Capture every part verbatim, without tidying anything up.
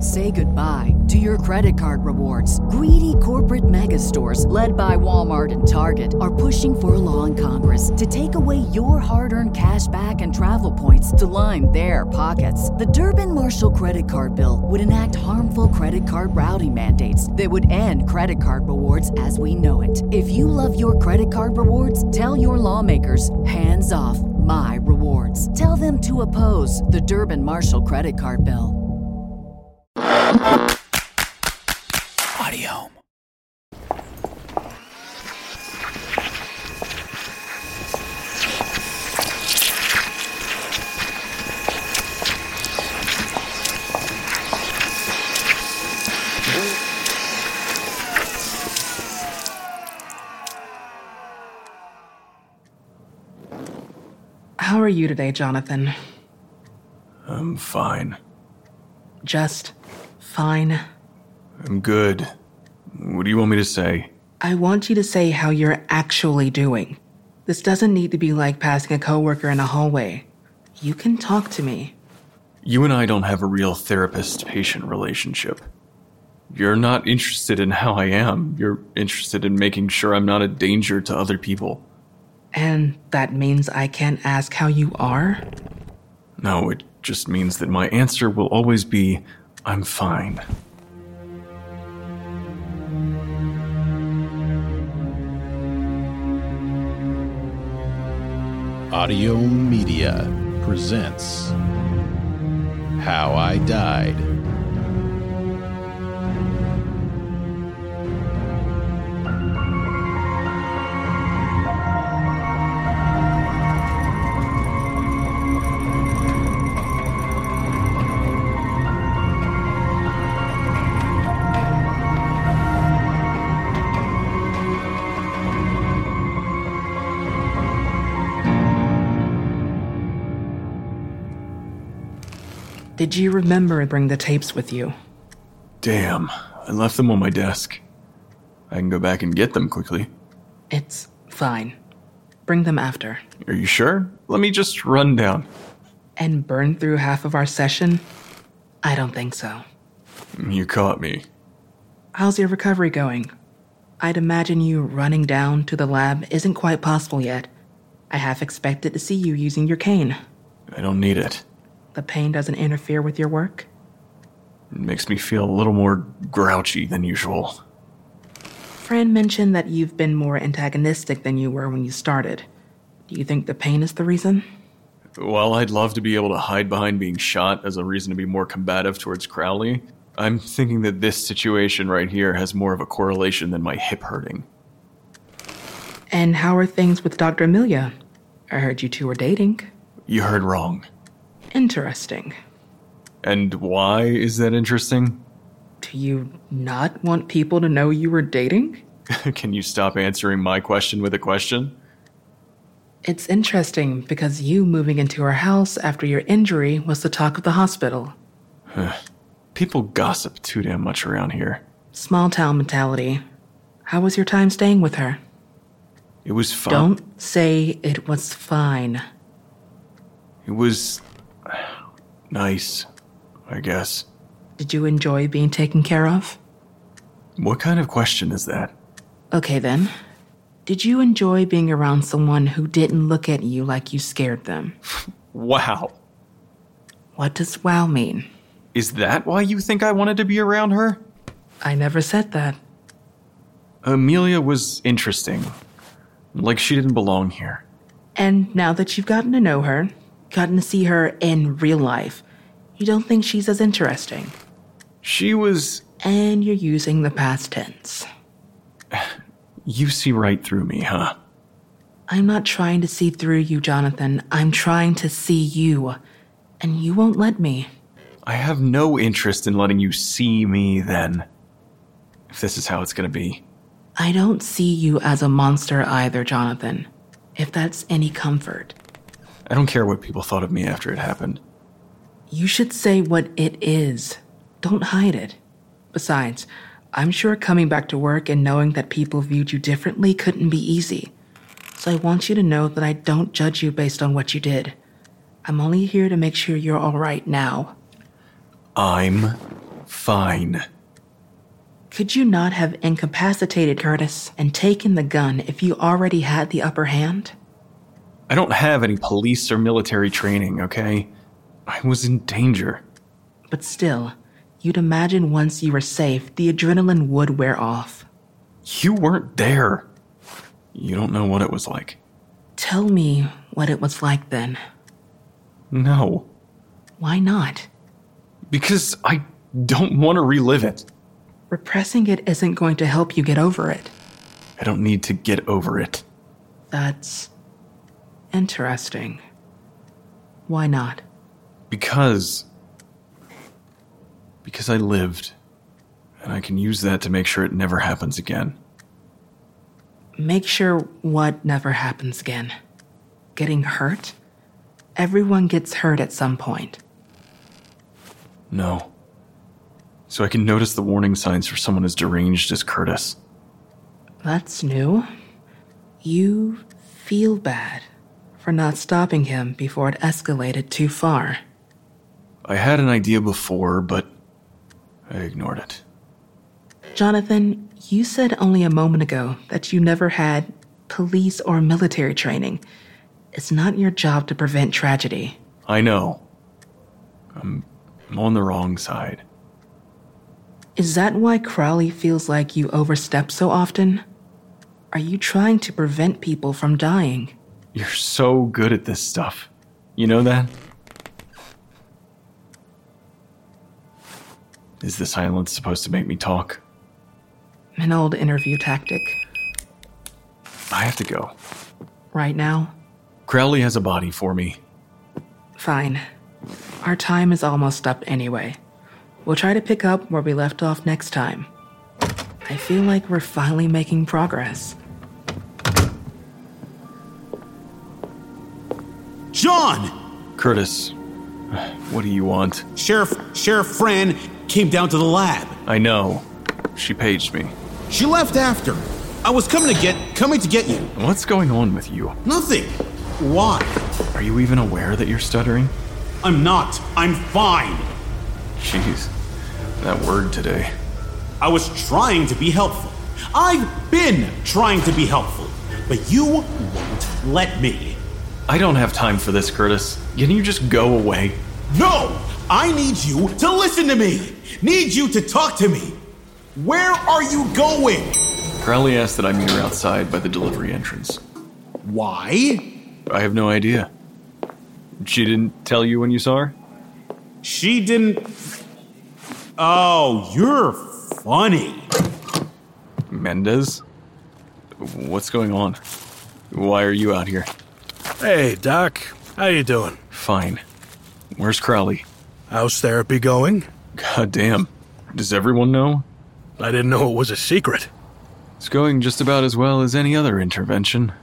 Say goodbye to your credit card rewards. Greedy corporate mega stores, led by Walmart and Target, are pushing for a law in Congress to take away your hard-earned cash back and travel points to line their pockets. The Durbin-Marshall credit card bill would enact harmful credit card routing mandates that would end credit card rewards as we know it. If you love your credit card rewards, tell your lawmakers, hands off my rewards. Tell them to oppose the Durbin-Marshall credit card bill. Audio. How are you today, Jonathan? I'm fine. Just fine? I'm good. What do you want me to say? I want you to say how you're actually doing. This doesn't need to be like passing a coworker in a hallway. You can talk to me. You and I don't have a real therapist-patient relationship. You're not interested in how I am. You're interested in making sure I'm not a danger to other people. And that means I can't ask how you are? No, it just means that my answer will always be, I'm fine. Audio Media presents How I Died. Did you remember to bring the tapes with you? Damn, I left them on my desk. I can go back and get them quickly. It's fine. Bring them after. Are you sure? Let me just run down. And burn through half of our session? I don't think so. You caught me. How's your recovery going? I'd imagine you running down to the lab isn't quite possible yet. I half expected to see you using your cane. I don't need it. The pain doesn't interfere with your work? It makes me feel a little more grouchy than usual. Fran mentioned that you've been more antagonistic than you were when you started. Do you think the pain is the reason? While I'd love to be able to hide behind being shot as a reason to be more combative towards Crowley, I'm thinking that this situation right here has more of a correlation than my hip hurting. And how are things with Doctor Amelia? I heard you two were dating. You heard wrong. Interesting. And why is that interesting? Do you not want people to know you were dating? Can you stop answering my question with a question? It's interesting because you moving into our house after your injury was the talk of the hospital. People gossip too damn much around here. Small town mentality. How was your time staying with her? It was fun. Don't say it was fine. It was nice, I guess. Did you enjoy being taken care of? What kind of question is that? Okay then. Did you enjoy being around someone who didn't look at you like you scared them? Wow. What does wow mean? Is that why you think I wanted to be around her? I never said that. Amelia was interesting. Like she didn't belong here. And now that you've gotten to know her, gotten to see her in real life, you don't think she's as interesting? She was... And you're using the past tense. You see right through me, huh? I'm not trying to see through you, Jonathan. I'm trying to see you. And you won't let me. I have no interest in letting you see me then. If this is how it's gonna be. I don't see you as a monster either, Jonathan. If that's any comfort. I don't care what people thought of me after it happened. You should say what it is. Don't hide it. Besides, I'm sure coming back to work and knowing that people viewed you differently couldn't be easy. So I want you to know that I don't judge you based on what you did. I'm only here to make sure you're all right now. I'm Fine. Could you not have incapacitated Curtis and taken the gun if you already had the upper hand? I don't have any police or military training, okay? I was in danger. But still, you'd imagine once you were safe, the adrenaline would wear off. You weren't there. You don't know what it was like. Tell me what it was like then. No. Why not? Because I don't want to relive it. Repressing it isn't going to help you get over it. I don't need to get over it. That's interesting. Why not? Because... Because I lived. And I can use that to make sure it never happens again. Make sure what never happens again? Getting hurt? Everyone gets hurt at some point. No. So I can notice the warning signs for someone as deranged as Curtis. That's new. You feel bad for not stopping him before it escalated too far. I had an idea before, but I ignored it. Jonathan, you said only a moment ago that you never had police or military training. It's not your job to prevent tragedy. I know. I'm, I'm on the wrong side. Is that why Crowley feels like you overstep so often? Are you trying to prevent people from dying? You're so good at this stuff. You know that? Is the silence supposed to make me talk? An old interview tactic. I have to go. Right now? Crowley has a body for me. Fine. Our time is almost up anyway. We'll try to pick up where we left off next time. I feel like we're finally making progress. John! Curtis, what do you want? Sheriff, Sheriff Fran came down to the lab. I know. She paged me. She left after. I was coming to get, coming to get you. What's going on with you? Nothing. Why? Are you even aware that you're stuttering? I'm not. I'm fine. Jeez, that word today. I was trying to be helpful. I've been trying to be helpful, but you won't let me. I don't have time for this, Curtis. Can you just go away? No! I need you to listen to me! Need you to talk to me! Where are you going? Crowley asked that I meet her outside by the delivery entrance. Why? I have no idea. She didn't tell you when you saw her? She didn't... Oh, you're funny. Mendez? What's going on? Why are you out here? Hey, Doc. How you doing? Fine. Where's Crowley? How's therapy going? God damn. Does everyone know? I didn't know it was a secret. It's going just about as well as any other intervention.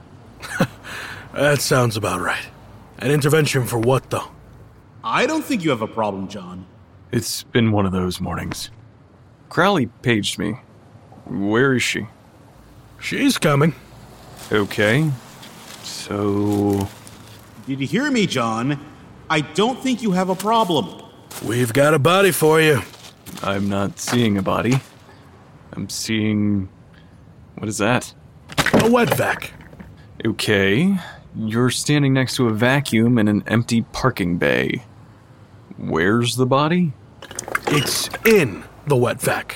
That sounds about right. An intervention for what, though? I don't think you have a problem, John. It's been one of those mornings. Crowley paged me. Where is she? She's coming. Okay. So... Did you hear me, John? I don't think you have a problem. We've got a body for you. I'm not seeing a body. I'm seeing... What is that? A wet vac. Okay. You're standing next to a vacuum in an empty parking bay. Where's the body? It's in the wet vac.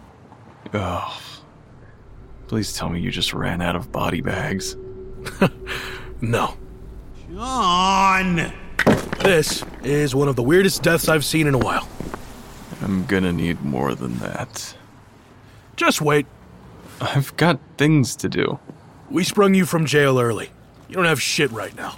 Oh. Please tell me you just ran out of body bags. No. John! This is one of the weirdest deaths I've seen in a while. I'm gonna need more than that. Just wait. I've got things to do. We sprung you from jail early. You don't have shit right now.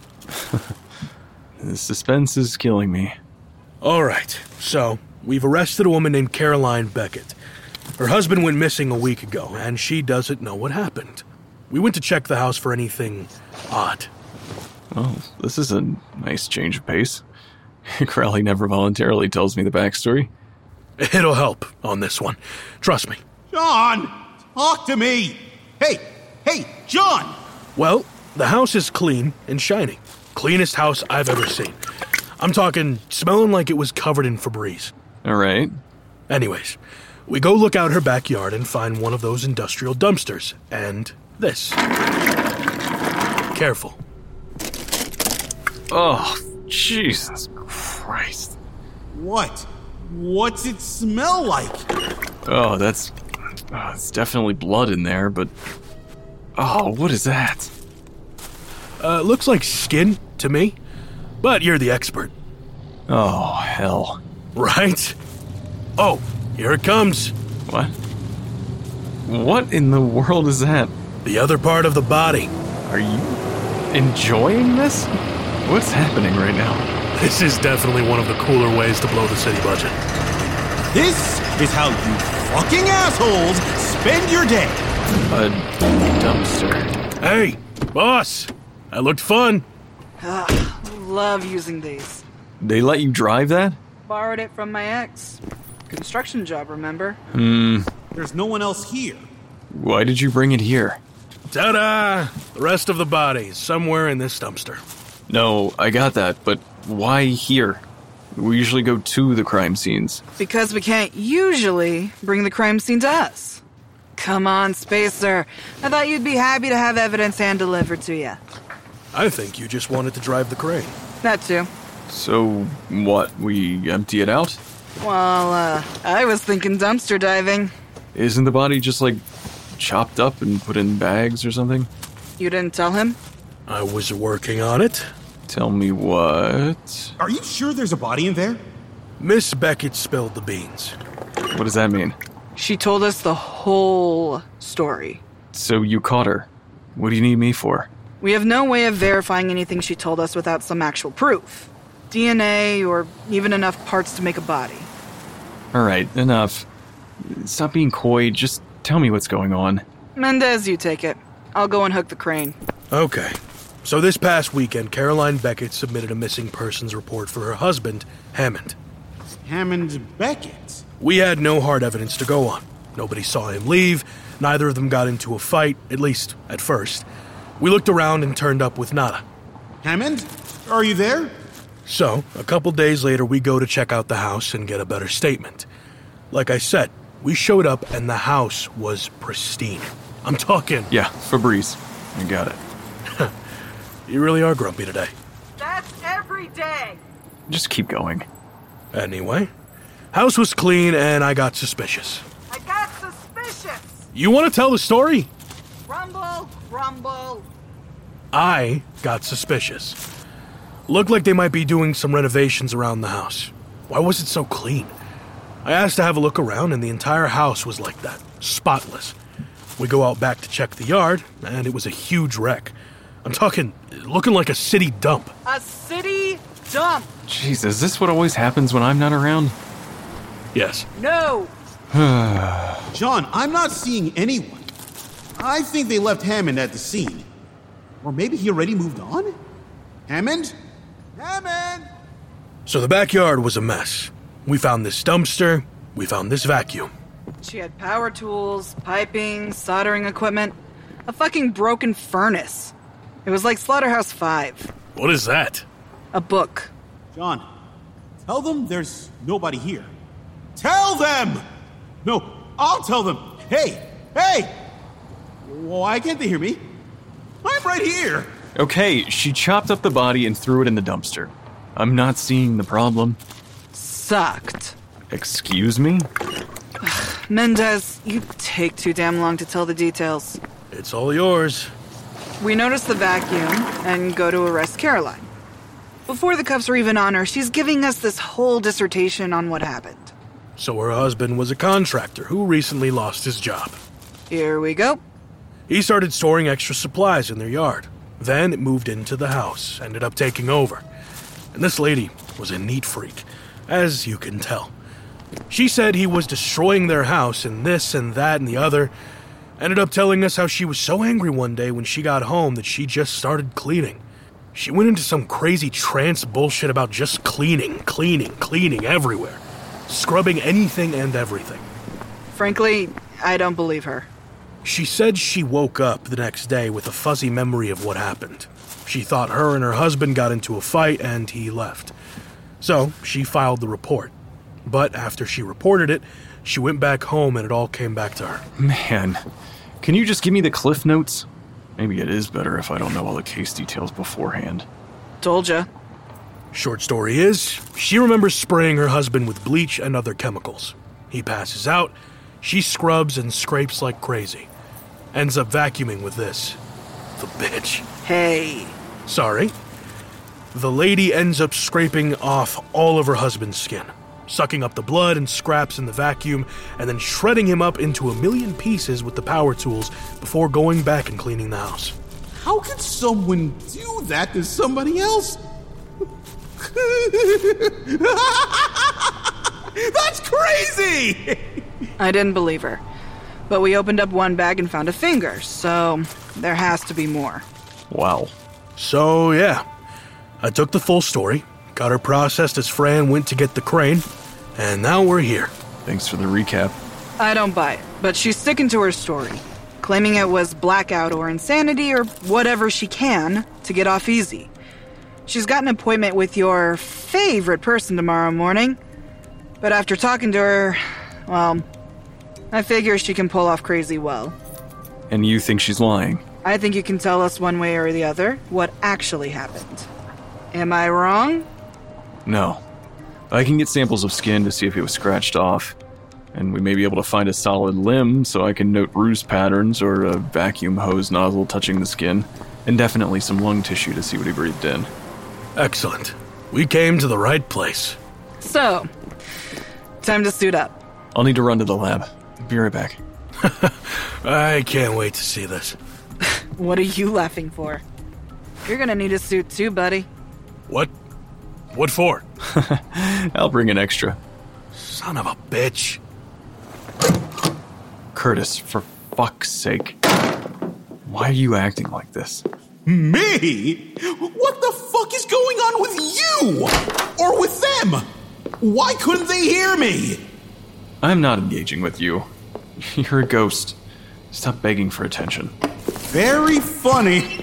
The suspense is killing me. All right, so we've arrested a woman named Caroline Beckett. Her husband went missing a week ago, and she doesn't know what happened. We went to check the house for anything odd. Well, this is a nice change of pace. Crowley never voluntarily tells me the backstory. It'll help on this one. Trust me. John! Talk to me! Hey! Hey, John! Well, the house is clean and shiny. Cleanest house I've ever seen. I'm talking smelling like it was covered in Febreze. All right. Anyways, we go look out her backyard and find one of those industrial dumpsters, and this. Careful. Oh, Jesus Christ. What? What's it smell like? Oh, that's... Oh, it's definitely blood in there, but... Oh, what is that? Uh, looks like skin to me, but you're the expert. Oh, hell. Right? Oh, here it comes. What? What in the world is that? The other part of the body. Are you enjoying this? What's happening right now? This is definitely one of the cooler ways to blow the city budget. This is how you fucking assholes spend your day. A dumpster. Hey, boss. That looked fun. Ah, love using these. They let you drive that? Borrowed it from my ex. Construction job, remember? Hmm. There's no one else here. Why did you bring it here? Ta-da! The rest of the body is somewhere in this dumpster. No, I got that, but why here? We usually go to the crime scenes. Because we can't usually bring the crime scene to us. Come on, Spacer. I thought you'd be happy to have evidence hand-delivered to you. I think you just wanted to drive the crane. That too. So, what, we empty it out? Well, uh, I was thinking dumpster diving. Isn't the body just, like, chopped up and put in bags or something? You didn't tell him? I was working on it. Tell me what? Are you sure there's a body in there? Miss Beckett spilled the beans. What does that mean? She told us the whole story. So you caught her. What do you need me for? We have no way of verifying anything she told us without some actual proof. D N A or even enough parts to make a body. Alright, enough. Stop being coy, just tell me what's going on. Mendez, you take it. I'll go and hook the crane. Okay. So this past weekend, Caroline Beckett submitted a missing persons report for her husband, Hammond. Hammond Beckett? We had no hard evidence to go on. Nobody saw him leave. Neither of them got into a fight, at least at first. We looked around and turned up with nada. Hammond? Are you there? So, a couple days later, we go to check out the house and get a better statement. Like I said, we showed up and the house was pristine. I'm talking... Yeah, Febreze. I got it. You really are grumpy today. That's every day. Just keep going. Anyway, house was clean and I got suspicious. I got suspicious. You want to tell the story? Rumble, rumble. I got suspicious. Looked like they might be doing some renovations around the house. Why was it so clean? I asked to have a look around and the entire house was like that, spotless. We go out back to check the yard and it was a huge wreck. I'm talking, looking like a city dump. A city dump. Jeez, is this what always happens when I'm not around? Yes. No. John, I'm not seeing anyone. I think they left Hammond at the scene. Or maybe he already moved on? Hammond? Hammond! So the backyard was a mess. We found this dumpster, we found this vacuum. She had power tools, piping, soldering equipment, a fucking broken furnace. It was like Slaughterhouse five. What is that? A book. John, tell them there's nobody here. Tell them! No, I'll tell them. Hey, hey! Why can't they hear me? I'm right here. Okay, she chopped up the body and threw it in the dumpster. I'm not seeing the problem. Sucked. Excuse me? Mendez, you take too damn long to tell the details. It's all yours. We notice the vacuum and go to arrest Caroline. Before the cuffs are even on her, she's giving us this whole dissertation on what happened. So her husband was a contractor who recently lost his job. Here we go. He started storing extra supplies in their yard. Then it moved into the house, ended up taking over. And this lady was a neat freak, as you can tell. She said he was destroying their house and this and that and the other. Ended up telling us how she was so angry one day when she got home that she just started cleaning. She went into some crazy trance bullshit about just cleaning, cleaning, cleaning everywhere. Scrubbing anything and everything. Frankly, I don't believe her. She said she woke up the next day with a fuzzy memory of what happened. She thought her and her husband got into a fight and he left. So she filed the report. But after she reported it, she went back home and it all came back to her. Man, can you just give me the cliff notes? Maybe it is better if I don't know all the case details beforehand. Told ya. Short story is, she remembers spraying her husband with bleach and other chemicals. He passes out, she scrubs and scrapes like crazy. Ends up vacuuming with this. The bitch. Hey. Sorry. The lady ends up scraping off all of her husband's skin, sucking up the blood and scraps in the vacuum, and then shredding him up into a million pieces with the power tools before going back and cleaning the house. How could someone do that to somebody else? That's crazy! I didn't believe her. But we opened up one bag and found a finger, so there has to be more. Wow. So, yeah. I took the full story, got her processed as Fran went to get the crane, and now we're here. Thanks for the recap. I don't buy it, but she's sticking to her story, claiming it was blackout or insanity or whatever she can to get off easy. She's got an appointment with your favorite person tomorrow morning, but after talking to her, well, I figure she can pull off crazy well. And you think she's lying? I think you can tell us one way or the other what actually happened. Am I wrong? No. I can get samples of skin to see if it was scratched off. And we may be able to find a solid limb so I can note bruise patterns or a vacuum hose nozzle touching the skin. And definitely some lung tissue to see what he breathed in. Excellent. We came to the right place. So, time to suit up. I'll need to run to the lab. Be right back. I can't wait to see this. What are you laughing for? You're gonna need a suit too, buddy. What? What for? I'll bring an extra. Son of a bitch. Curtis, for fuck's sake. Why are you acting like this? Me? What the fuck is going on with you? Or with them? Why couldn't they hear me? I'm not engaging with you. You're a ghost. Stop begging for attention. Very funny.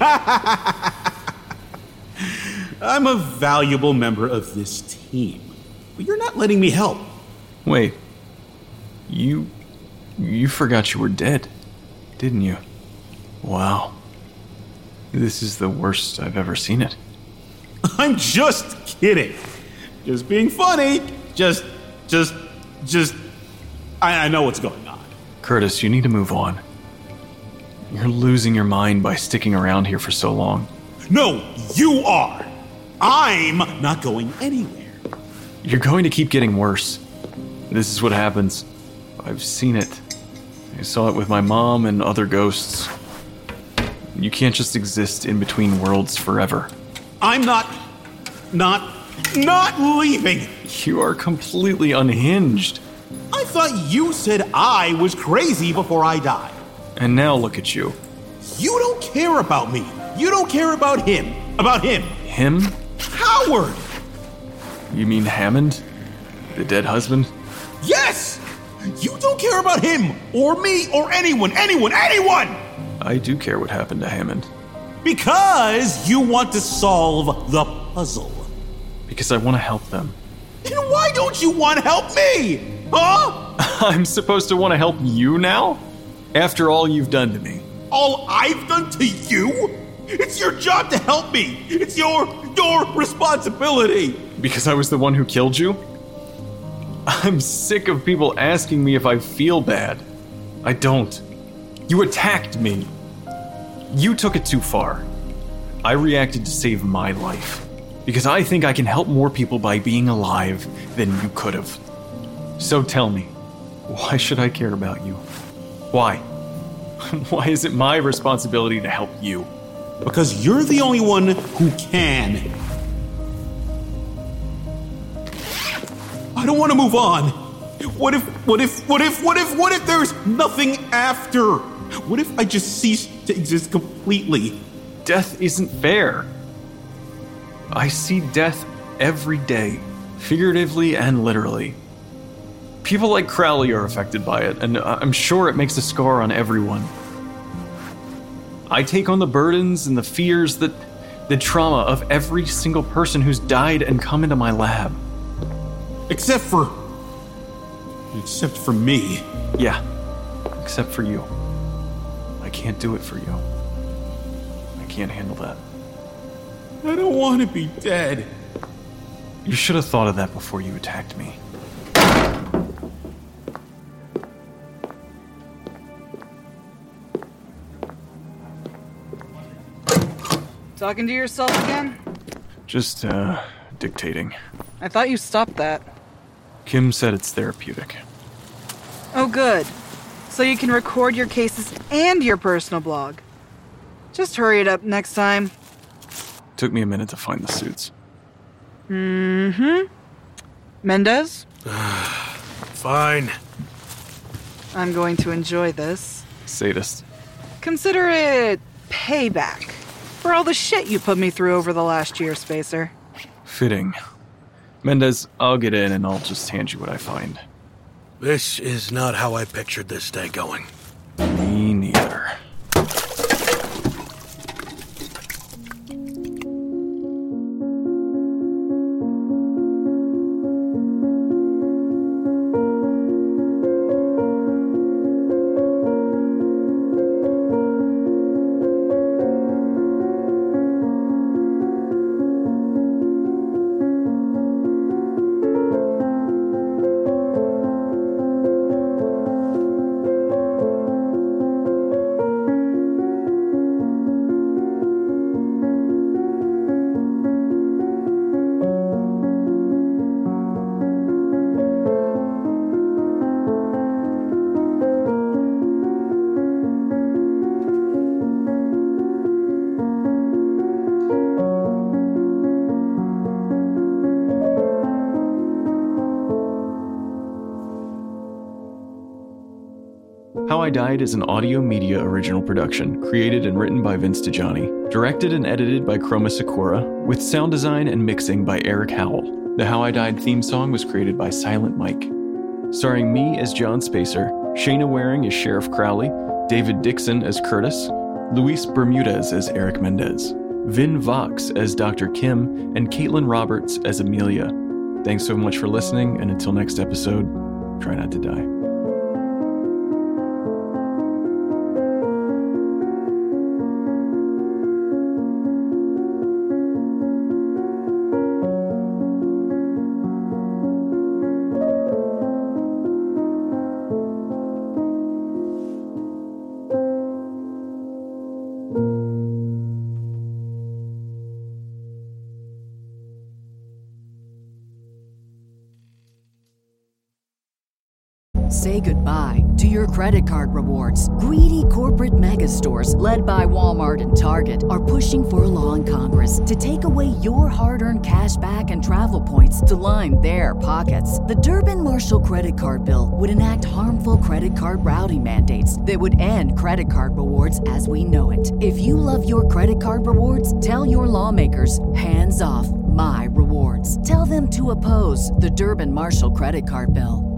I'm a valuable member of this team, but you're not letting me help. Wait. You... You forgot you were dead, didn't you? Wow. This is the worst I've ever seen it. I'm just kidding. Just being funny. Just, just, just... I, I know what's going on. Curtis, you need to move on. You're losing your mind by sticking around here for so long. No, you are. I'm not going anywhere. You're going to keep getting worse. This is what happens. I've seen it. I saw it with my mom and other ghosts. You can't just exist in between worlds forever. I'm not... not... not leaving. You are completely unhinged. I thought you said I was crazy before I died. And now look at you. You don't care about me. You don't care about him. About him. Him? Howard! You mean Hammond? The dead husband? Yes! You don't care about him, or me, or anyone, anyone, anyone! I do care what happened to Hammond. Because you want to solve the puzzle. Because I want to help them. And why don't you want to help me? Huh? I'm supposed to want to help you now? After all you've done to me. All I've done to you? It's your job to help me. It's your, your responsibility. Because I was the one who killed you? I'm sick of people asking me if I feel bad. I don't. You attacked me. You took it too far. I reacted to save my life. Because I think I can help more people by being alive than you could have. So tell me, why should I care about you? Why? Why is it my responsibility to help you? Because you're the only one who can. I don't want to move on. What if, what if, what if, what if, what if there's nothing after? What if I just cease to exist completely? Death isn't fair. I see death every day, figuratively and literally. People like Crowley are affected by it, and I'm sure it makes a scar on everyone. I take on the burdens and the fears, that the trauma of every single person who's died and come into my lab. Except for Except for me. Yeah, except for you. I can't do it for you. I can't handle that. I don't want to be dead. You should have thought of that before you attacked me. Talking to yourself again? Just, uh, dictating. I thought you stopped that. Kim said it's therapeutic. Oh, good. So you can record your cases and your personal blog. Just hurry it up next time. Took me a minute to find the suits. Mm-hmm. Mendez? Fine. I'm going to enjoy this. Sadist. Consider it payback for all the shit you put me through over the last year, Spacer. Fitting. Mendez, I'll get in and I'll just hand you what I find. This is not how I pictured this day going. Me neither. How I Died is an audio media original production, created and written by Vince DiGianni, directed and edited by Chroma Sakura, with sound design and mixing by Eric Howell. The How I Died theme song was created by Silent Mike. Starring me as John Spacer, Shayna Waring as Sheriff Crowley, David Dixon as Curtis, Luis Bermudez as Eric Mendez, Vin Vox as Doctor Kim, and Caitlin Roberts as Amelia. Thanks so much for listening, and until next episode, try not to die. Say goodbye to your credit card rewards. Greedy corporate mega stores, led by Walmart and Target, are pushing for a law in Congress to take away your hard-earned cash back and travel points to line their pockets. The Durbin-Marshall credit card bill would enact harmful credit card routing mandates that would end credit card rewards as we know it. If you love your credit card rewards, tell your lawmakers, hands off my rewards. Tell them to oppose the Durbin-Marshall credit card bill.